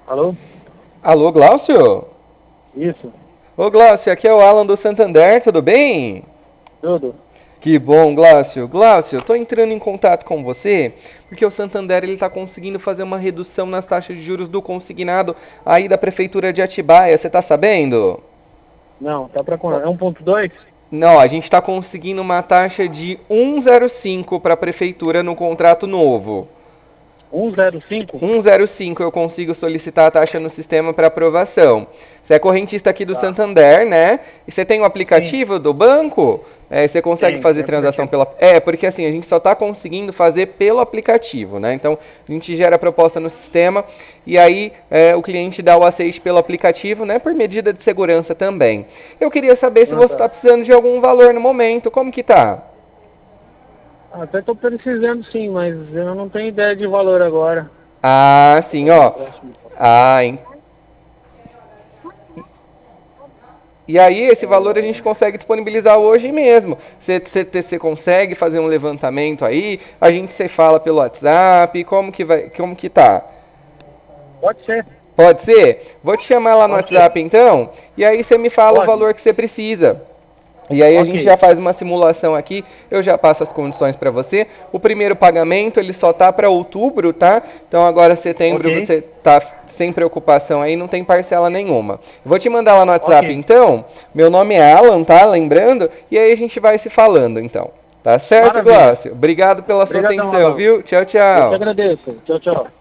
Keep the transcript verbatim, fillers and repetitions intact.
Alô? Alô, Glaucio? Isso, Ô, Glaucio, aqui é o Alan do Santander, tudo bem? tudo. Que bom, Glaucio. Glaucio, eu tô entrando em contato com você porque o Santander ele tá conseguindo fazer uma redução nas taxas de juros do consignado aí da prefeitura de Atibaia, você tá sabendo? Não, tá pra quando? É um ponto dois? Não, a gente está conseguindo uma taxa de um vírgula zero cinco para a prefeitura no contrato novo. um zero cinco? um vírgula zero cinco eu consigo solicitar a taxa no sistema para aprovação. Você é correntista aqui do Tá. Santander, né? E você tem o Sim, aplicativo do banco? É, você consegue tem, fazer tem transação aplicativo. pela. É, porque assim, a gente só está conseguindo fazer pelo aplicativo, né? Então, a gente gera a proposta no sistema e aí é, o cliente dá o aceite pelo aplicativo, né? Por medida de segurança também. Eu queria saber se Ah, você tá. está precisando de algum valor no momento, como que tá? Até tô precisando sim, mas eu não tenho ideia de valor agora. Ah, sim, É, ó. próximo. Ah, e aí, esse valor a gente É, consegue disponibilizar hoje mesmo. Você, você, você consegue fazer um levantamento aí, a gente se fala pelo WhatsApp, como que vai, como que tá? pode ser, Pode ser? Vou te chamar lá no pode ser. WhatsApp então, e aí você me fala o Pode? valor que você precisa. E aí a Ok, gente já faz uma simulação aqui, eu já passo as condições para você. O primeiro pagamento ele só tá para outubro, tá? Então agora setembro ok, você tá sem preocupação aí, não tem parcela nenhuma. Vou te mandar lá no ok. WhatsApp então. Meu nome é Alan, tá? Lembrando. E aí a gente vai se falando então. Tá certo, Maravilha. Glaucio? Obrigado pela sua Obrigadão, atenção, Alan. viu? Tchau, Eu que tchau. agradeço. Tchau, tchau.